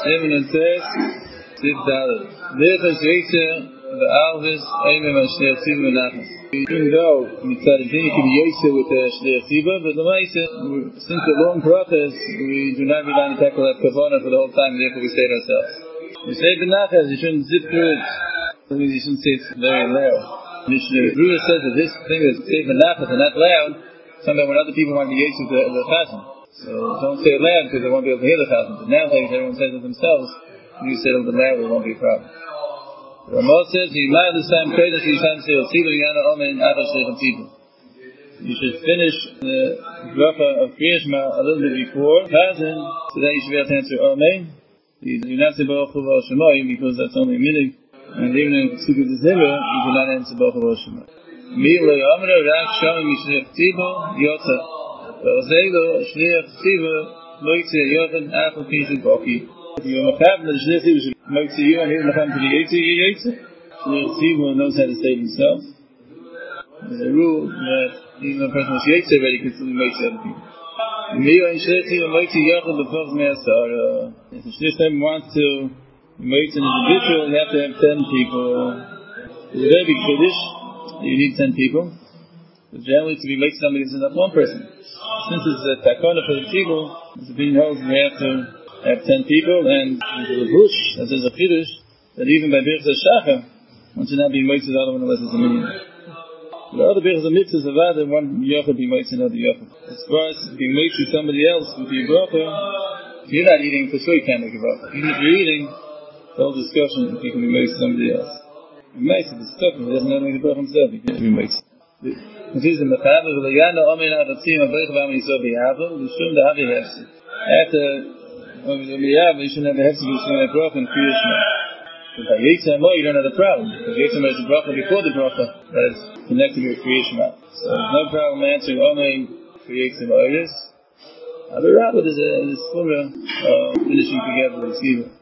Seven and Tes, Sif Dalet. Virchas Yetzer, the Alvis, Eimem and Shleach Tziva Menachas. Even though Mitzad Dini can be Yetzer with the Shleach Tziva, but the Maisa, since the long brachas, we do not rely on the tackle of Kavanah for the whole time, therefore we say it ourselves. We say Benachas, you shouldn't zip through it. That means you shouldn't say it very loud. Mishnah Ruah says that this thing is say Benachas and not loud, sometimes when other people want to be Yetzer the Chazan. So don't say it loud because they won't be able to hear the Chazan. But nowadays everyone says it themselves. When you say it a little bit loud, it won't be a problem. Ramah says, you should finish the bracha of Kriya Shema a little bit before Chazan, so that you should be able to answer Amen. You do not say Baruch Hu Shemayim because that's only a minute, and even in Sukkot Zimra, you do not answer Baruch Hu Shemayim. Mila Amra Rak Shamim Yishliach Tzibo Yotza V'Ozelo Shliach Tzibo Moitze Yochen Achel Pishin Boki. If you are Mechav, the Shliach Tzibo should Moitze you, and he's Mechav to the Yetzer. Shliach Tzibo knows how to save himself. There's a rule that even a person who's Yetzer already can still be Moitze other people. Mila and Shliach Tzibo Moitze Yochen B'Chov Me'asar. If the Shliach Tzibo wants to Moitze an individual, you have to have 10 people. It's a very big Kiddush. You need 10 people. But generally, to be make somebody, it's not one person. Since it's a takana for the people, it's a being held, we have to have 10 people, and there's a bush, as there's a chiddush, that even by Birchas HaShachar, one should not be moitz the other one unless it's a minyan. The other Birchas HaMitzvahs of other, one yochid be moitz another yochid. As far as being moitz with somebody else with your bracha, if you're not eating, for sure you can't make a bracha. Even if you're eating, the whole discussion if you can be moitz with somebody else. He makes it, it's tough, he doesn't know how to make the bracha himself, he can't be makes it. It is in the Mechav, V'layana Omen Adatzim, Abayich V'am Yisrael B'Yahava, L'shum D'Havi Hefsi. After B'Yahava, you shouldn't have the Hefsi, you shouldn't have bracha in Kriya Shema. But by Yetzer Mo, you don't have the problem, because Yetzer Mo is the bracha before the bracha that is connected with Kriya Shema. So there's no problem answering Omen for Yetzer Mo. But rather, there's a summa finishing together with Tziva.